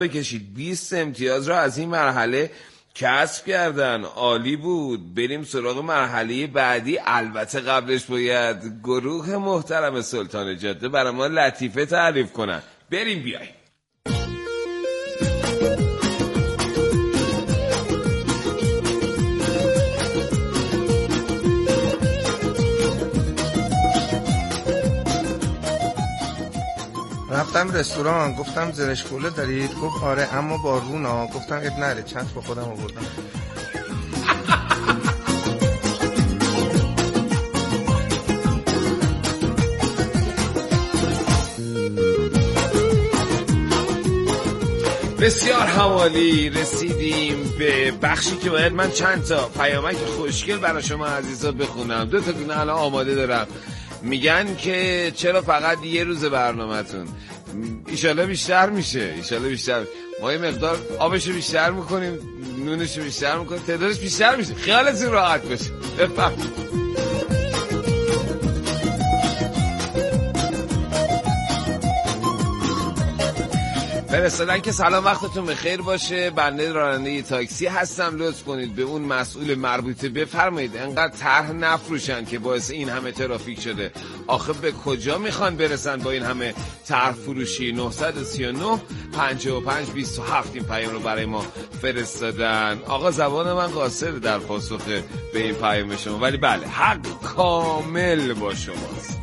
بکشید. 20 امتیاز را از این مرحله کسب کردن. عالی بود. بریم سراغ مرحله بعدی. البته قبلش باید گروه محترم سلطان جاده برای ما لطیفه تعریف کنن. بریم بیاییم. رفتم رستوران، گفتم زرشکوله دارید؟ گفت آره اما با رونا. گفتم اب نره، چند با خودم آوردم. بسیار حوالی. رسیدیم به بخشی که باید من چند تا پیامک خوشگل برای شما عزیزا بخونم. 2 تا دونه الان آماده دارم. میگن که چرا فقط یه روز برنامه‌تون؟ ایشالله بیشتر میشه. ما یه مقدار آبشو بیشتر میکنیم، نونشو بیشتر میکنیم، تعدادش بیشتر میشه. خیالتون راحت باشه. بفرمایید. فرستادن که سلام وقتتون بخیر باشه، بنده راننده تاکسی هستم، لطف کنید به اون مسئول مربوطه بفرمایید انقدر طرح نفروشن که باعث این همه ترافیک شده. آخه به کجا میخوان برسن با این همه طرح فروشی؟ 939 55 27 این پیام رو برای ما فرستادن. آقا زبان من قاصره در پاسخ به این پیام شما، ولی بله حق کامل با شماست.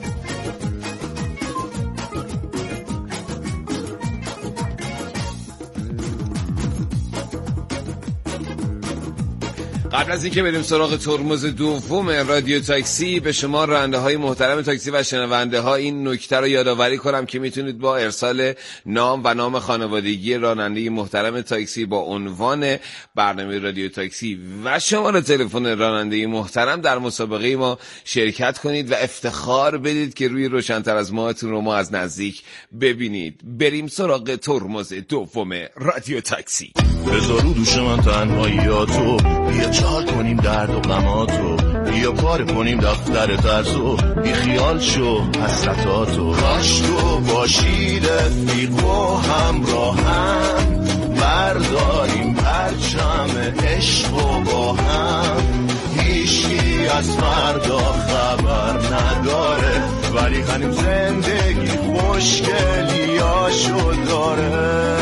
قبل از اینکه بریم سراغ ترمز دوم رادیو تاکسی، به شما راننده های محترم تاکسی و شنونده ها این نکته رو یادآوری کنم که میتونید با ارسال نام و نام خانوادگی راننده محترم تاکسی با عنوان برنامه رادیو تاکسی و شماره تلفن راننده محترم در مسابقه ما شرکت کنید و افتخار بدید که روی روشن‌تر از ماهتون رو ما از نزدیک ببینید. بریم سراغ ترمز دوم رادیو تاکسی. بذارو دوش من تنهاییاتو، بیا چار کنیم درد و غماتو، بیا پاره کنیم دفتر ترسو، بی خیال شو حسرتاتو. کاش تو باشی رفیق و همراهم، برداریم پرچم عشق و با هم. هیچی از فردا خبر نداره، ولی هنوز زندگی خوشگلیاشو داره.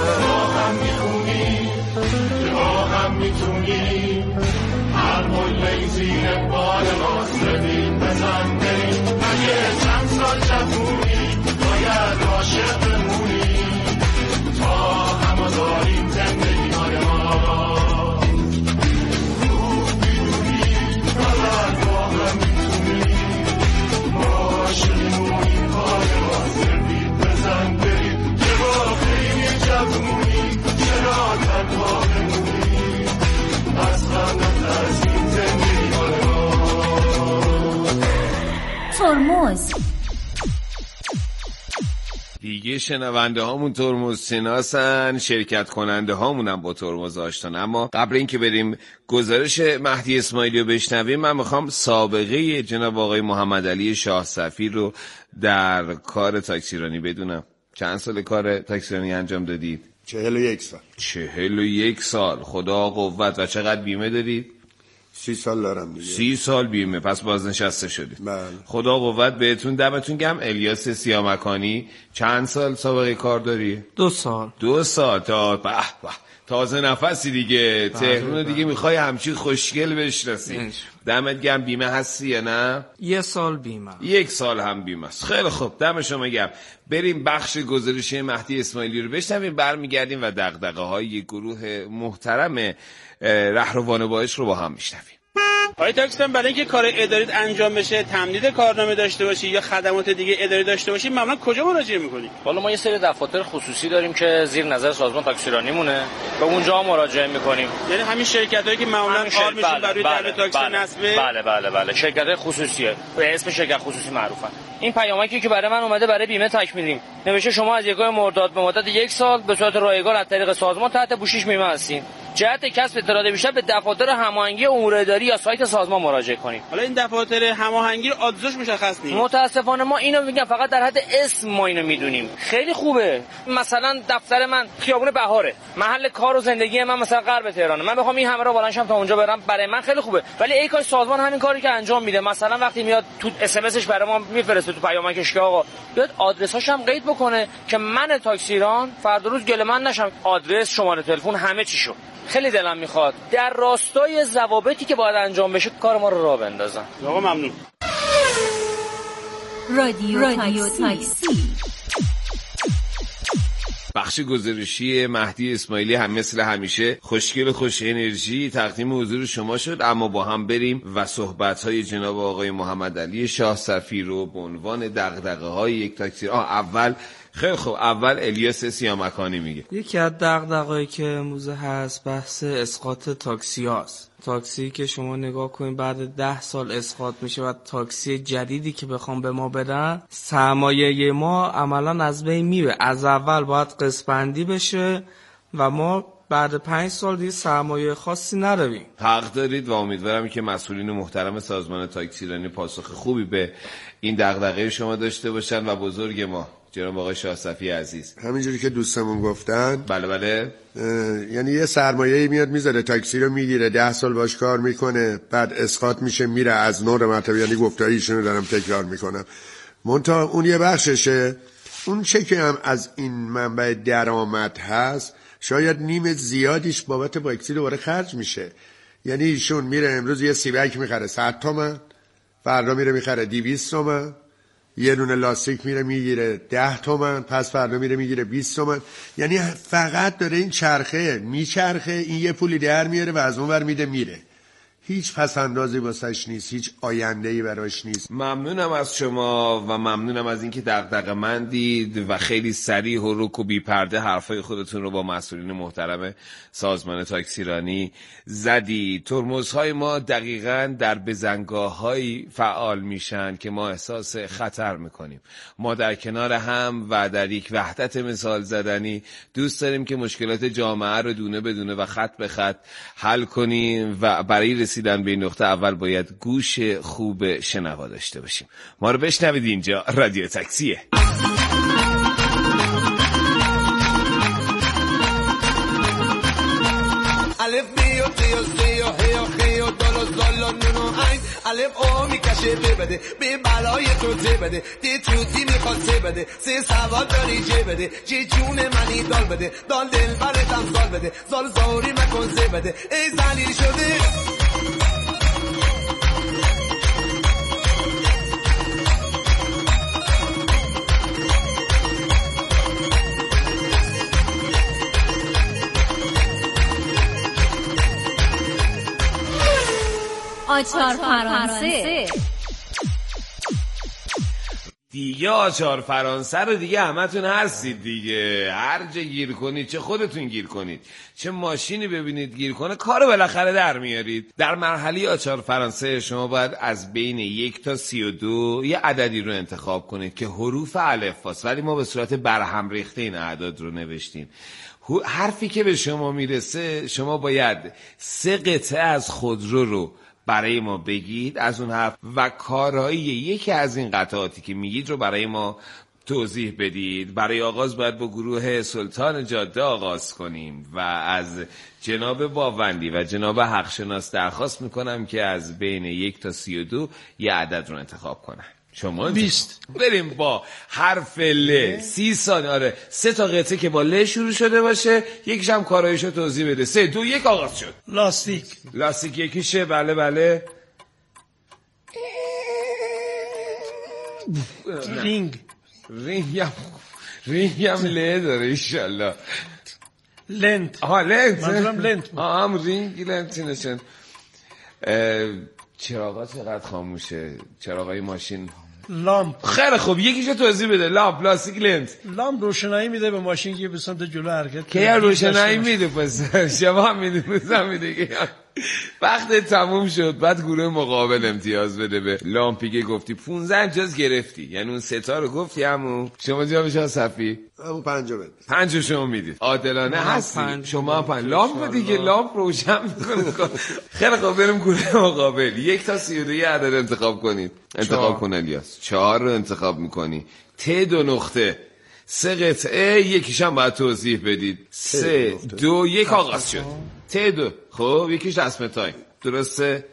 میتونیم هر مله زیر بال ما سدیم بزن بریم. اگه چند سال جوونی باید عاشق بمونیم تا همه داریم زندگی مال ما. خوب میدونیم فقط با هم میتونیم عاشقمونیم بال ما سدیم بزن بریم. یه با خیلی جوونی چرا تنها بمونیم؟ ترمز دیگه شنونده هامون ترمز شناسن، شرکت کننده هامون هم با ترمز آشنان. اما قبل اینکه بریم گزارش مهدی اسماعیلی رو بشنویم، من میخوام سابقه جناب آقای محمد علی شاه صفی رو در کار تاکسیرانی بدونم. چند سال کار تاکسیرانی انجام دادید؟ 41 سال. 41 سال. خدا قوت. و چقدر بیمه دارید؟ 30 سال دارم دیگه. 30 سال بیمه. پس بازنشسته شدید. بله. خدا قوت بهتون، دمتون گرم. الیاس سیامکانی چند سال سابقه کار داری؟ 2 سال. 2 سال. تا به تازه نفسی دیگه. تهران دیگه میخوای همچین خوشگل بشناسی. دمت گرم. بیمه هستی یا نه؟ 1 سال بیمه. 1 سال هم بیمه است. خیلی خوب، دم شما گرم. بریم بخش گزارش مهدی اسماعیلی رو بشنویم، برمیگردیم و دغدغه‌های گروه محترم رهروان باعث رو با هم میشنویم. آقای تاکسیدان، برای اینکه کار اداری انجام بشه، تمدید کارنامه داشته باشی یا خدمات دیگه اداری داشته باشی، معمولا کجا مراجعه می‌کنی؟ والا ما یه سری دفاتر خصوصی داریم که زیر نظر سازمان تاکسیرانی مونه، به اونجا مراجعه می‌کنیم. یعنی همین شرکتایی که معمولا کار میشن برای تعرفه تاکسی نصبه؟ بله شرکت‌های خصوصیه، به اسم شرکت خصوصی معروفن. این پیامکی که برای من اومده برای بیمه تکمیلیم، نوشته شما از 1 مرداد به مدت 1 سال به صورت رایگان از طریق سازمان تحت پوشش بیمه هستین. جهت کسب اطلاعات بیشتر به دفاتر هماهنگی امور اداری یا سایت سازمان مراجعه کنید. حالا این دفاتر هماهنگی رو آدرسش مشخص نیست. متاسفانه ما اینو میگم فقط در حد اسم ما اینو میدونیم. خیلی خوبه. مثلا دفتر من خیابون بهاره، محل کار و زندگی من مثلا غرب تهرانه، من بخوام این همه رو بالانشم تا اونجا برم، برای من خیلی خوبه. ولی ای کاش سازمان همین کاری که انجام میده، مثلا وقتی میاد تو اس ام اسش برای ما میفرسته تو پیامکش که آقا بیاد آدرساش هم قید بکنه که من تاکسی ایران فردا روز گله من نشم، آدرس، شماره تلفن، همه چیشو. خیلی دلم میخواد در راستای ضوابطی که باید انجام بشه کار ما رو راه بندازن. آقا ممنون. رادیو تاکسی. بخش گزارشی مهدی اسماعیلی هم مثل همیشه خوشگل و خوش انرژی تقدیم حضور شما شد، اما با هم بریم و صحبت‌های جناب آقای محمد علی شاه صفی رو به عنوان دغدغه‌های یک تاکسی اول خیلی خوب اول الیاس سیامکانی میگه. یکی از دغدغه‌هایی که امروز هست بحث اسقاط تاکسی هاست. تاکسی که شما نگاه کنید بعد 10 سال اسقاط میشه و تاکسی جدیدی که بخوام به ما بدن، سرمایه ما عملا از بین میره. از اول باید قسط بندی بشه و ما بعد 5 سال دیگه سرمایه خاصی نداریم. حق دارید و امیدوارم که مسئولین محترم سازمان تاکسی ایرانی پاسخ خوبی به این دغدغه شما داشته باشن و بزرگ ما جناب آقای شاه صفی عزیز همینجوری که دوستمون گفتن بله یعنی یه سرمایه‌ای میاد میذاره تاکسی رو میگیره 10 سال باش کار میکنه بعد اسقاط میشه میره از نور مرتبه، یعنی گفتاریشون رو دارم تکرار میکنم. منتها اون یه بخششه، اون چه که هم از این منبع درآمد هست شاید نیم زیادیش بابت باکسی دوباره خرج میشه. یعنی ایشون میره امروز یه سیبک میخره 100 تومن، فردا میره میخره 200 تومن، یه دونه لاستیک میره میگیره 10 تومن، پس فردا میره میگیره 20 تومن. یعنی فقط داره این چرخه میچرخه، این یه پولی در میاره و از اون ور میده میره. هیچ پس اندازی واسش نیست، هیچ آینده‌ای براش نیست. ممنونم از شما و ممنونم از اینکه دغدغه‌مندید و خیلی صریح و رک و بی پرده حرفای خودتون رو با مسئولین محترم سازمان تاکسی ایرانی زدید. ترمزهای ما دقیقاً در بزنگاه‌های فعال میشن که ما احساس خطر میکنیم. ما در کنار هم و در یک وحدت مثال زدنی دوست داریم که مشکلات جامعه رو دونه بدونه و خط به خط حل کنیم و برای رسیدن به این نقطه اول باید گوش خوب شنوا داشته باشیم. ما رو بشنوید، اینجا رادیو تاکسیه. الف بیو تیو سیو هیو خیو دولو زولو نونو این الف او میکشه بده به بلای تو بده دی توتی میخواد بده سه سواد داری بده جی جون منی دال بده دال دل برتم زال بده زال زاری مکن بده ای زلیل شده آچار فرانسه. دیگه آچار فرانسه رو دیگه همتون هستید دیگه، هر جا گیر کنید، چه خودتون گیر کنید چه ماشینی ببینید گیر کنه، کارو بالاخره در میارید. در مرحله آچار فرانسه شما باید از بین 1 تا 32 یه عددی رو انتخاب کنید که حروف الفباست، ولی ما به صورت برهم ریخته این اعداد رو نوشتیم. حرفی که به شما میرسه شما باید 3 قطعه از خودرو رو برای ما بگید از اون حرف و کارایی یکی از این قطعاتی که میگید رو برای ما توضیح بدید. برای آغاز باید با گروه سلطان جاده آغاز کنیم و از جناب باوندی و جناب حقشناس درخواست میکنم که از بین 1 تا 32 یه عدد رو انتخاب کنن. شما 20. بریم با حرف ل. 30 ثانیه. آره 3 تا قطعه که با ل شروع شده باشه، یکیش هم کارایشو توضیح بده. 3 2 1 آغاز شد. لاستیک یکیشه. بله رینگ هم ل داره انشالله. لنت. لنت منظورم لنت بود. هم رینگ لنت نشن. چراغا چقدر خاموشه، چراغای ماشین. لامپ. خیلی خوب یکیشو توضیح بده. لامپ، لاستیک، لنت. لامپ روشنایی میده به ماشین که به سمت جلو حرکت کنه. که روشنایی میده پس شما هم میده بزن میده که وقت تموم شد، بعد گروه مقابل امتیاز بده به لامپیگه. گفتی 15 امتیاز گرفتی، یعنی اون 3 تا رو گفتی. همون شما جا بشه صفی همون 5 بده، 5 شما میدید. عادلانه هستی شما. 5 لامپ دیگه، لامپ روشن میکنه. خیلی خوب، بریم گروه مقابل. 1 تا 32 عدد انتخاب کنید. انتخاب کن الیاس. 4 رو انتخاب میکنی. ت 2 نقطه 3 قطعه، یکیش هم باید توضیح بدید. 3 2 1 آغاز شد. ت 2. خب یکیش اسم تایم، درسته؟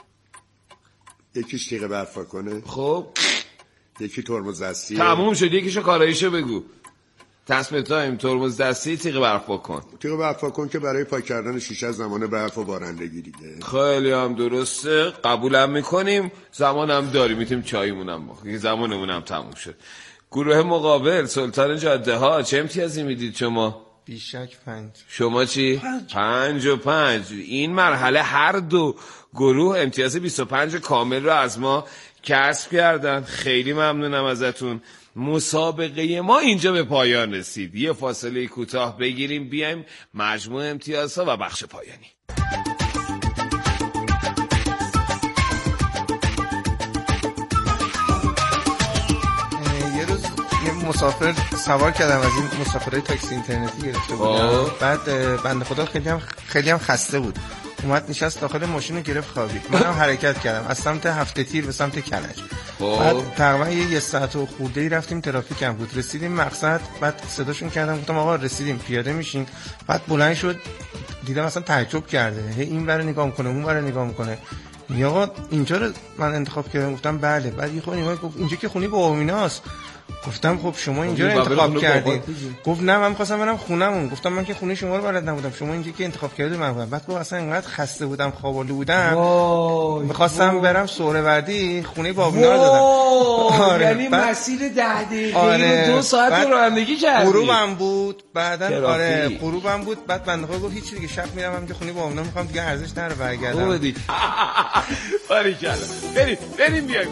یکیش تیغ برفا کنه. خب یکی ترمز دستی. تموم شد. یکیشو کاراییشو بگو. تصمیم تایم، ترمز دستی، تیغ برفا کن. تیغ برفا کن که برای پاک کردن شیشه از زمان برف و بارندگی دیگه. خیلی هم درسته، قبولم میکنیم. زمانم داریم، میتونیم چایمونم بخوریم. زمانمونم تموم شد. گروه مقابل سلطان جاده ها، چه امتیازی میدید شما؟ بیشک 5. شما چی؟ 5 و 5. این مرحله هر دو گروه امتیاز 25 کامل رو از ما کسب کردن. خیلی ممنونم ازتون. مسابقه ما اینجا به پایان رسید. یه فاصله کوتاه بگیریم، بیایم مجموع امتیازها و بخش پایانی. مسافر سوار کردم، از این مسافرهای تاکسی اینترنتی گرفته بودم. بعد بنده خدا خیلی هم خسته بود. اومد نشست داخل ماشین و گرفت خوابید. منم حرکت کردم از سمت هفته تیر به سمت کرج. بعد تقریبا یه ساعت و خورده‌ای رفتیم، ترافیک هم بود. رسیدیم مقصد، بعد صداشون کردم، گفتم آقا رسیدیم، پیاده میشین. بعد بلند شد، دیدم اصلا تعجب کرده، هی این ور نگاه میکنه اون ور نگاه میکنه. یا آقا اینجا رو من انتخاب کردم. گفتم بله. بعد یه خونی گفت اینجا که خونی بابامیناست. گفتم خب شما اینجا رو انتخاب کردین. گفت نه من می‌خواستم برم خونمون. گفتم من که خونه شما رو بلد نبودم، شما اینجا که انتخاب کردید من بودم. بعد گفت اصلا اینقدر خسته بودم، خوابالو بودم، می‌خواستم برم سوهروردی، خونه بابینا رو دادم. یعنی مسیر 10 دقیقه‌ای رو 2 ساعت رانندگی کردی. غروبم بود بعدن. غروبم بود. بعد بنده خدا گفت هیچ دیگه، شب میرم همینجا خونه بابینا، می‌خوام دیگه ارزش نره برگردم. باریکلا. بریم بیایم.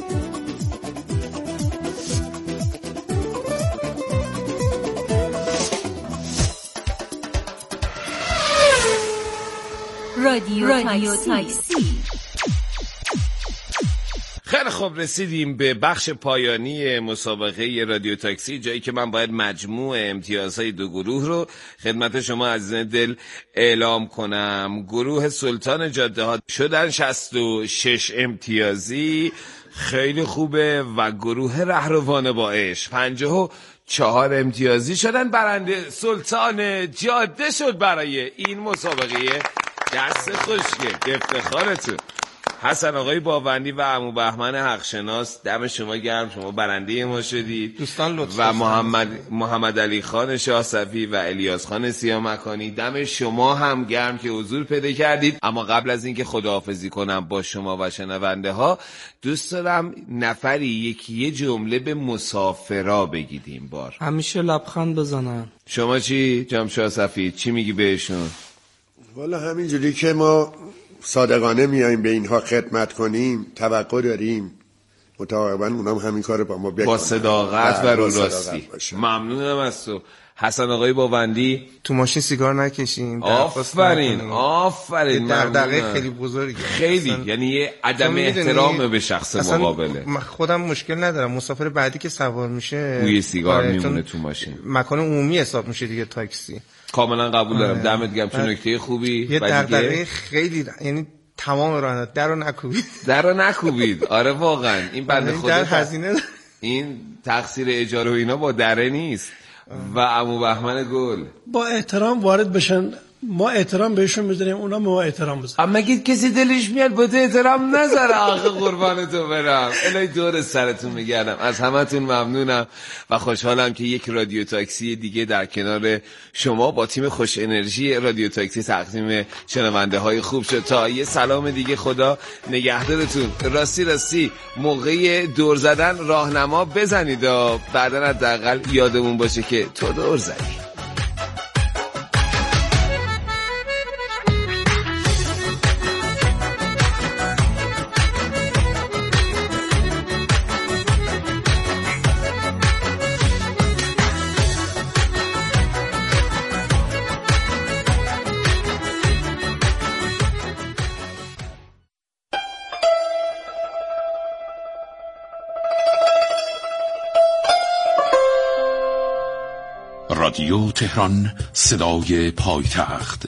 رادیو تاکسی. خیلی خوب، رسیدیم به بخش پایانی مسابقه رادیو تاکسی، جایی که من باید مجموع امتیازهای دو گروه رو خدمت شما عزیزان دل اعلام کنم. گروه سلطان جاده ها شدن 66 امتیازی، خیلی خوبه. و گروه رهروان با عشق 54 امتیازی شدن. برنده سلطان جاده شد برای این مسابقه. دست خوشگل، افتخارتون. حسن آقای باوندی و عمو بهمن حقشناس، دم شما گرم، شما برنده ما شدید. دوستان لطفا. و محمد علی خان شاه صفی و الیاس خان سیامکانی، دم شما هم گرم که حضور پیدا کردید. اما قبل از اینکه خداحافظی کنم با شما و شنونده ها، دوست دارم نفری یه جمله به مسافرا بگید این بار. همیشه لبخند بزنن. شما چی جناب شاه صفی، چی میگی بهشون؟ والا همینجوری که ما صادقانه میاییم به اینها خدمت کنیم، توقع داریم متعاقبا اونم همین کار با ما بکنن، با صداقت و رو راستی. ممنونم از تو. حسن آقای باوندی، تو ماشین سیگار نکشیم. آفرین. دغدغه خیلی بزرگه، خیلی یعنی یه عدم احترام به شخص مقابله. من خودم مشکل ندارم، مسافر بعدی که سوار میشه بوی سیگار میمونه تو ماشین، مکان عمومی حساب میشه دیگه تاکسی. کاملا قبول دارم. دمت گرم، چه نکته خوبی. یه دغدغه خیلی، یعنی تمام راننده درو نکوبید. آره واقعا این بنده خدا هزینه این تقصیر اجاره و اینا با دره نیست. و عمو بهمن گل با احترام وارد بشن، ما احترام بهشون میذاریم، اونا ما احترام بذاریم. اما اگه کسی دلش میاد با تو احترام نذاره، آخه قربانتون برم. الهی دور سرتون میگردم. از همتون ممنونم و خوشحالم که یک رادیو تاکسی دیگه در کنار شما با تیم خوش انرژی رادیو تاکسی تقدیم شنونده های خوب شد. تا یه سلام دیگه، خدا نگهدارتون. راستی موقع دور زدن راهنما بزنید، بعدن حداقل یادمون باشه که تو دور زدی. رادیو تهران، صدای پایتخت.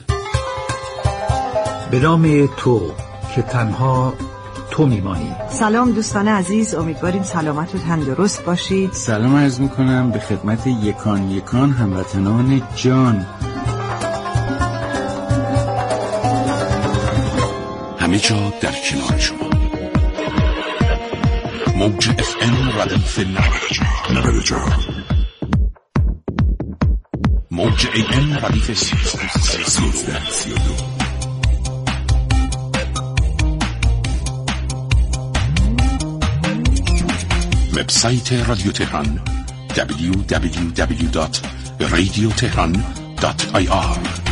به نام تو که تنها تو میمانی. سلام دوستان عزیز، امیدواریم سلامت و تندرست باشید. سلام عرض میکنم به خدمت یکان یکان هموطنان جان. همه جا در کنار شما. موج FM ردیف 90 موج AM ردیف 32. وبسایت رادیو تهران www.radiotehran.ir.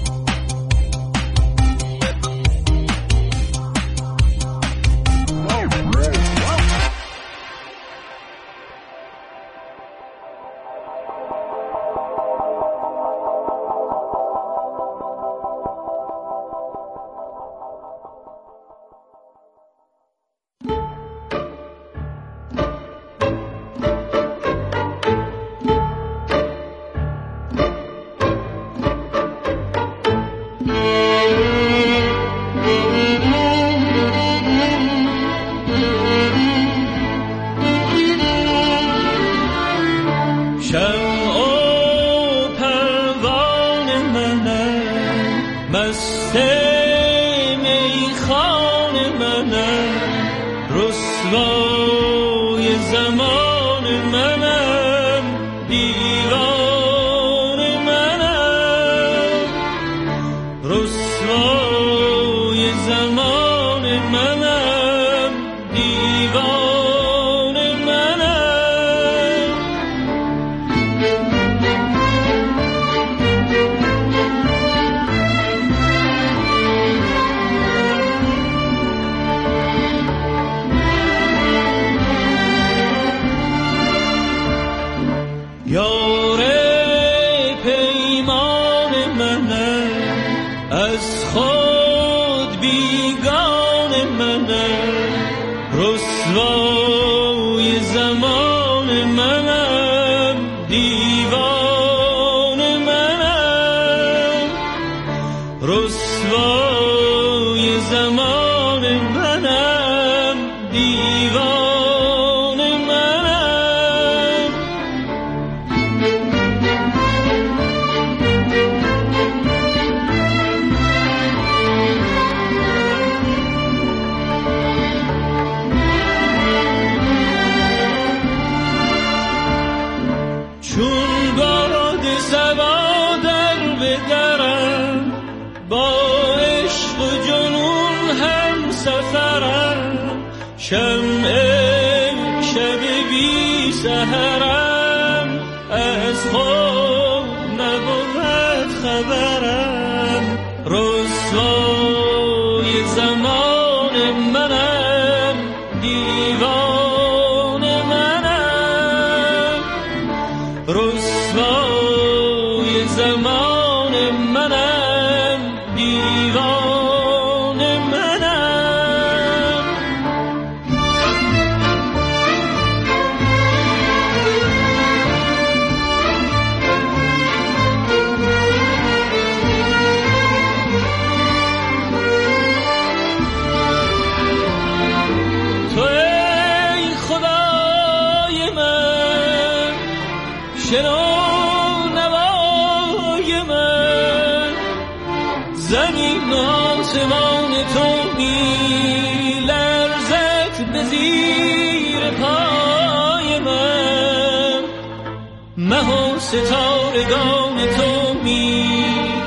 ستارگان تو می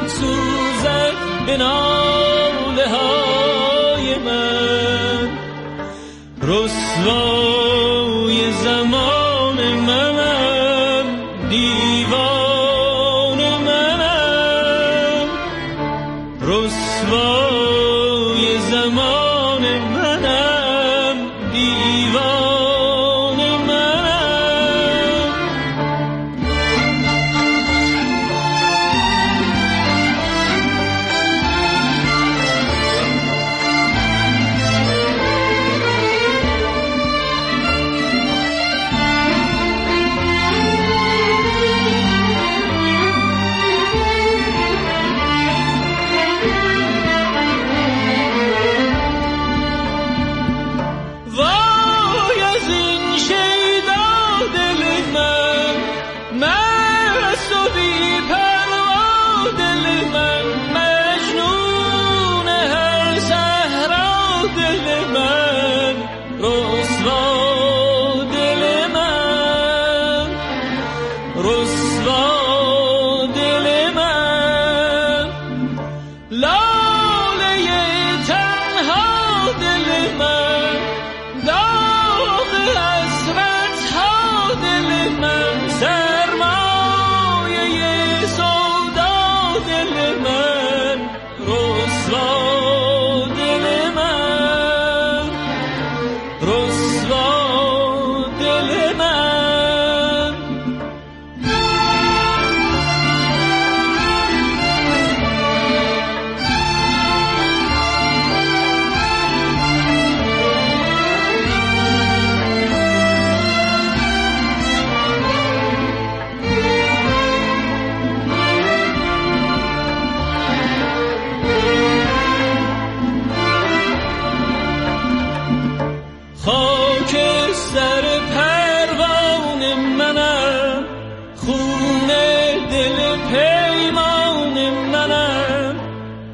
سوزد به ناله های من، رسوای زمان منم، دیوان منم، رسوای زمان منم، دیوان منم.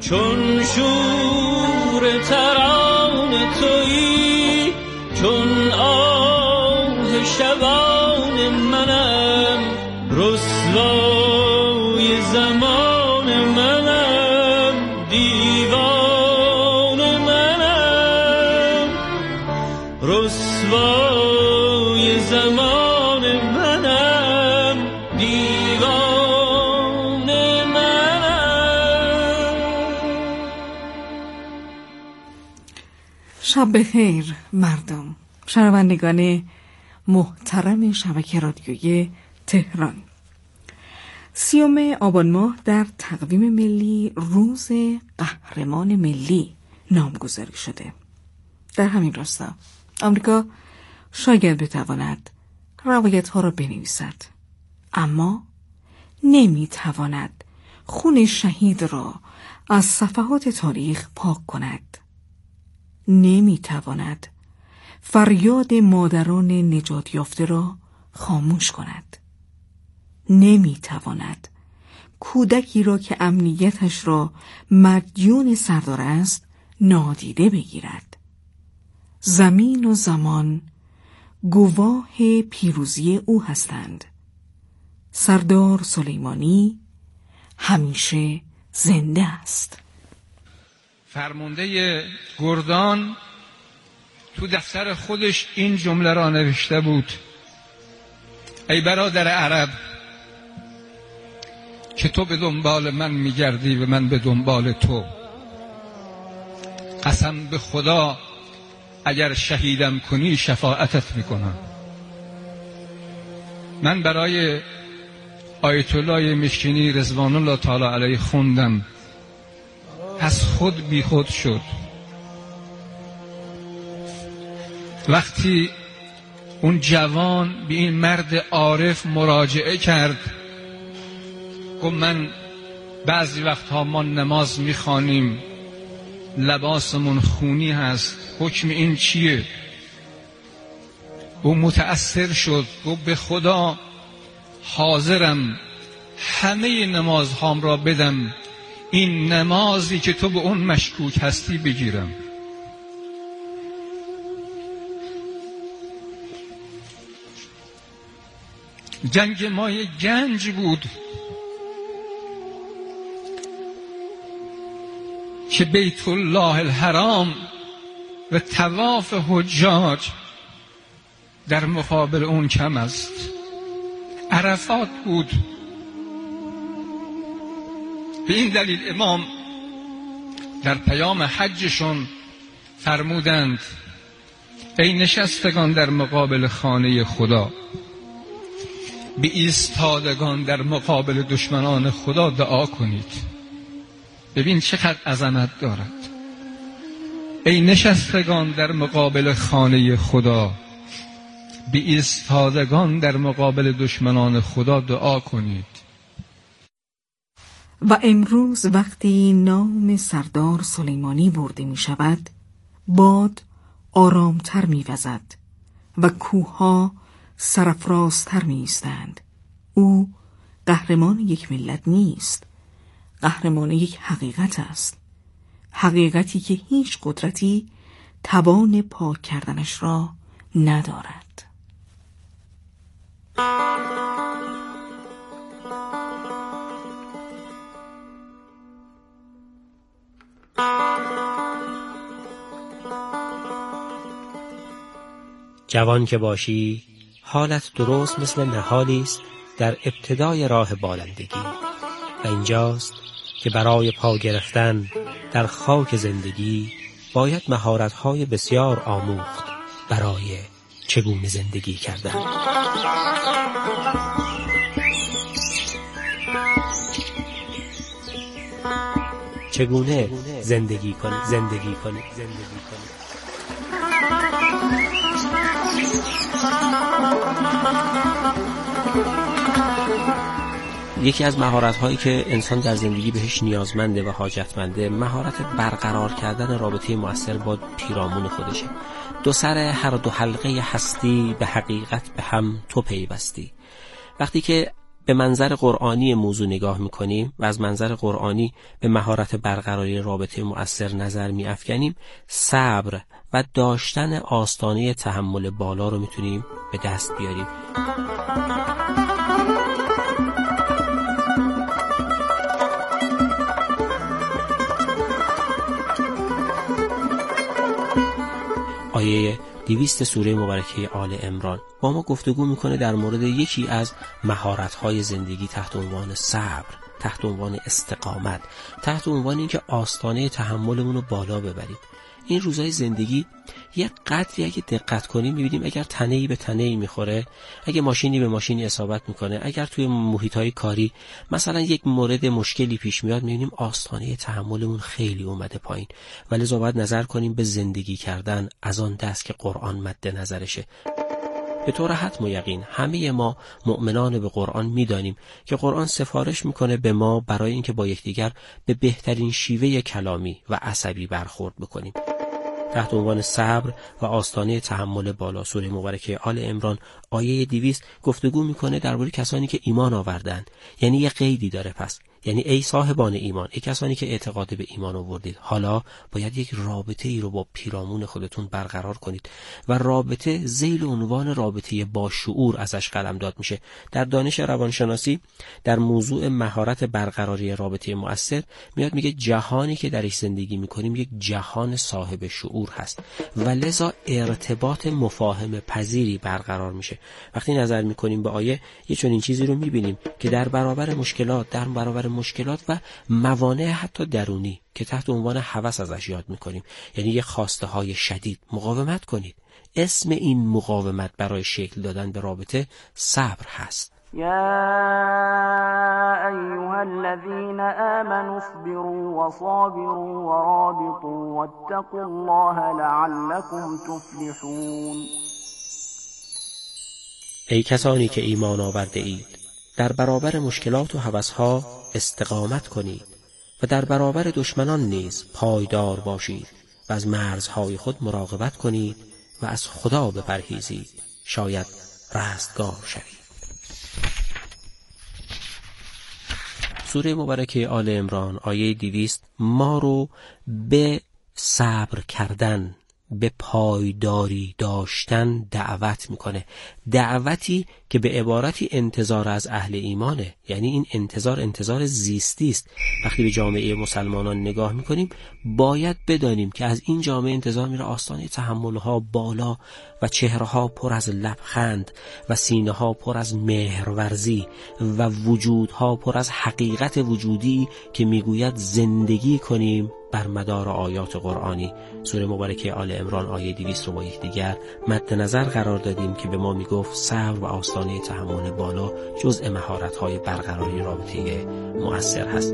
چون شور ترانه تویی، چون آه شبان منم، رسوای زمان منم، دیوان منم، رسوای زمان منم، دیوان منم. شب بخیر مردم، شنوندگان محترم شبکه رادیویی تهران. 30 آبان ماه در تقویم ملی روز قهرمان ملی نامگذاری شده. در همین راستا آمریکا شاید بتواند روایت ها را بنویسد، اما نمیتواند خون شهید را از صفحات تاریخ پاک کند. نمیتواند فریاد مادران نجات یافته را خاموش کند. نمیتواند کودکی را که امنیتش را مدیون سردار است نادیده بگیرد. زمین و زمان گواه پیروزی او هستند. سردار سلیمانی همیشه زنده است. فرمانده گردان تو دفتر خودش این جمله را نوشته بود: ای برادر عرب، که تو به دنبال من میگردی و من به دنبال تو. قسم به خدا اگر شهیدم کنی شفاعتت میکنم. من برای آیت الله مشکینی رضوان الله تعالی علیه خوندم، از خود بی خود شد. وقتی اون جوان به این مرد عارف مراجعه کرد، گفت من بعضی وقتها ما نماز میخوانیم، لباسمون خونی هست، حکم این چیه؟ او متأثر شد، گفت به خدا حاضرم همه نمازهام را بدم، این نمازی که تو به اون مشکوک هستی بگیرم. جنگ ما یک گنج بود که بیت الله الحرام و طواف حجاج در مقابل اون کم است. عرفات بود. به این دلیل امام در پیام حجشون فرمودند: ای نشستگان در مقابل خانه خدا، به ایستادگان در مقابل دشمنان خدا دعا کنید. ببین چقدر عظمت دارد. ای نشستگان در مقابل خانه خدا، به ایستادگان در مقابل دشمنان خدا دعا کنید. و امروز وقتی نام سردار سلیمانی برده می شود، باد آرامتر می وزد و کوهها سرافرازتر می ایستند. او قهرمان یک ملت نیست، قهرمان یک حقیقت است. حقیقتی که هیچ قدرتی توان پاک کردنش را ندارد. جوان که باشی، حالت درست مثل نهالی است در ابتدای راه بالندگی و اینجاست که برای پا گرفتن در خاک زندگی باید مهارت‌های بسیار آموخت برای چگونه زندگی کردن. چگونه زندگی کنی. یکی از مهارت‌هایی که انسان در زندگی بهش نیازمنده و حاجتمنده، مهارت برقرار کردن رابطه مؤثر با پیرامون خودشه. دو سر هر دو حلقه هستی به حقیقت به هم تو پیوستی. وقتی که به منظر قرآنی موضوع نگاه میکنیم و از منظر قرآنی به مهارت برقراری رابطه مؤثر نظر میافکنیم، صبر و داشتن آستانه تحمل بالا رو میتونیم به دست بیاریم. آیه 200 سوره مبارکه آل عمران با ما گفتگو میکنه در مورد یکی از مهارت‌های زندگی تحت عنوان صبر، تحت عنوان استقامت، تحت عنوان اینکه آستانه تحملمون رو بالا ببریم. این روزهای زندگی یک قدری اگه دقت کنیم می‌بینیم اگر تنه‌ای به تنه‌ای می‌خوره، اگه ماشینی به ماشینی اصابت می‌کنه، اگر توی محیط‌های کاری مثلا یک مورد مشکلی پیش میاد، می‌بینیم آستانه تحملمون خیلی اومده پایین. ولی لذا باید نظر کنیم به زندگی کردن از آن دست که قرآن مد نظرشه. به طور حتم و یقین همه ما مؤمنان به قرآن می‌دانیم که قرآن سفارش می‌کنه به ما برای اینکه با یکدیگر به بهترین شیوه کلامی و عصبی برخورد بکنیم. تحت عنوان صبر و آستانه تحمل بالا سوره مبارکه آل عمران آیه 200 گفتگو میکنه درباره کسانی که ایمان آوردن. یعنی یه قیدی داره، پس یعنی ای صاحبان ایمان، ای کسانی که اعتقاد به ایمان آوردید، حالا باید یک رابطه ای رو با پیرامون خودتون برقرار کنید و رابطه ذیل عنوان رابطه با شعور ازش قلمداد میشه. در دانش روانشناسی در موضوع مهارت برقراری رابطه مؤثر میاد میگه جهانی که درش زندگی میکنیم یک جهان صاحب شعور هست و لذا ارتباط مفاهمه پذیری برقرار میشه. وقتی نظر میکنیم به آیه یه چنین چیزی رو میبینیم که در برابر مشکلات و موانع حتی درونی که تحت عنوان هوس ازش یاد میکنیم، یعنی یه خواسته های شدید، مقاومت کنید. اسم این مقاومت برای شکل دادن به رابطه صبر هست. یا ایها الذین آمنوا اصبروا وصابروا ورابطوا واتقوا الله لعلكم تفلحون. ای کسانی که ایمان آورده اید، در برابر مشکلات و هوس‌ها استقامت کنید و در برابر دشمنان نیز پایدار باشید و از مرزهای خود مراقبت کنید و از خدا بپرهیزید، شاید رستگار شوید. سوره مبارکه آل عمران آیه 200 ما رو به صبر کردن، به پایداری داشتن دعوت میکنه. دعوتی که به عبارتی انتظار از اهل ایمانه، یعنی این انتظار زیستی است. وقتی به جامعه مسلمانان نگاه میکنیم باید بدانیم که از این جامعه انتظار میره آستانه تحملها بالا و چهرهها پر از لبخند و سینه‌ها پر از مهرورزی و وجودها پر از حقیقت وجودی که میگوید زندگی کنیم بر مدار آیات قرآنی. سوره مبارکه آل عمران آیه 200 رو با یکدیگر مد نظر قرار دادیم که به ما میگفت صبر و آستانه تحمل بالا جزء مهارت‌های برقراری رابطه مؤثر هست.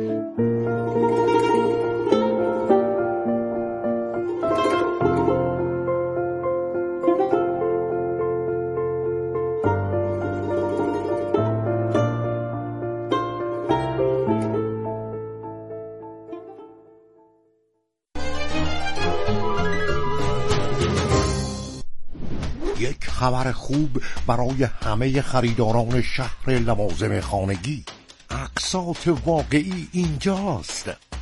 یک خبر خوب برای همه خریداران شهر لوازم خانگی. اقساط واقعی اینجاست.